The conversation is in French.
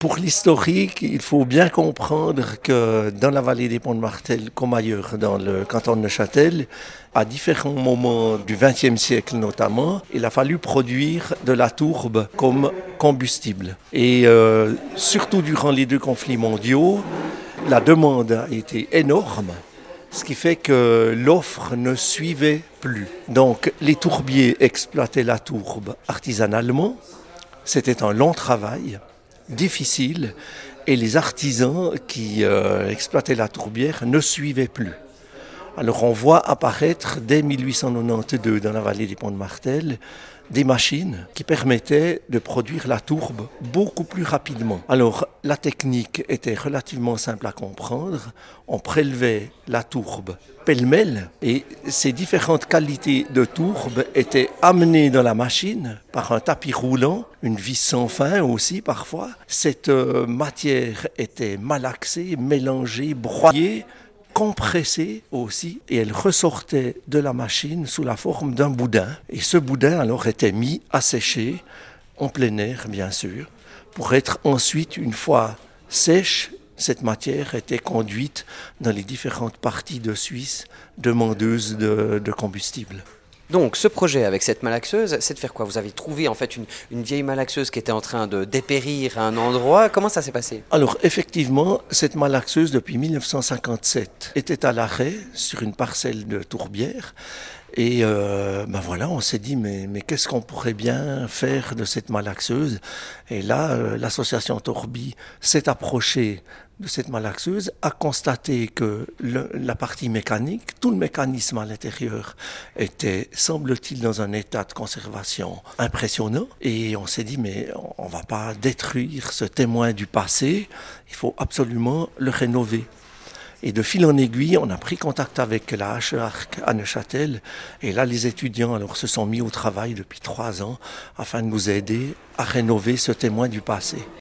Pour l'historique, il faut bien comprendre que dans la vallée des Ponts de Martel, comme ailleurs dans le canton de Neuchâtel, à différents moments du XXe siècle notamment, il a fallu produire de la tourbe comme combustible. Et surtout durant les deux conflits mondiaux, la demande a été énorme, ce qui fait que l'offre ne suivait plus. Donc les tourbiers exploitaient la tourbe artisanalement, c'était un long travail, difficile, et les artisans qui exploitaient la tourbière ne suivaient plus. Alors on voit apparaître dès 1892 dans la vallée des Ponts de Martel des machines qui permettaient de produire la tourbe beaucoup plus rapidement. Alors la technique était relativement simple à comprendre. On prélevait la tourbe pêle-mêle et ces différentes qualités de tourbe étaient amenées dans la machine par un tapis roulant, une vis sans fin aussi parfois. Cette matière était malaxée, mélangée, broyée, compressée aussi, et elle ressortait de la machine sous la forme d'un boudin. Et ce boudin alors était mis à sécher en plein air, bien sûr, pour être ensuite, une fois sèche, cette matière était conduite dans les différentes parties de Suisse demandeuses de combustible. Donc ce projet avec cette malaxeuse, c'est de faire quoi? Vous avez trouvé en fait une vieille malaxeuse qui était en train de dépérir à un endroit. Comment ça s'est passé? Alors effectivement, cette malaxeuse depuis 1957 était à l'arrêt sur une parcelle de tourbière. Et voilà, on s'est dit mais qu'est-ce qu'on pourrait bien faire de cette malaxeuse? Et là, l'association Torbi s'est approchée de cette malaxeuse, a constaté que la partie mécanique, tout le mécanisme à l'intérieur était, semble-t-il, dans un état de conservation impressionnant. Et on s'est dit mais on va pas détruire ce témoin du passé, il faut absolument le rénover. Et de fil en aiguille, on a pris contact avec la HEARC à Neuchâtel. Et là, les étudiants alors, se sont mis au travail depuis 3 ans afin de nous aider à rénover ce témoin du passé.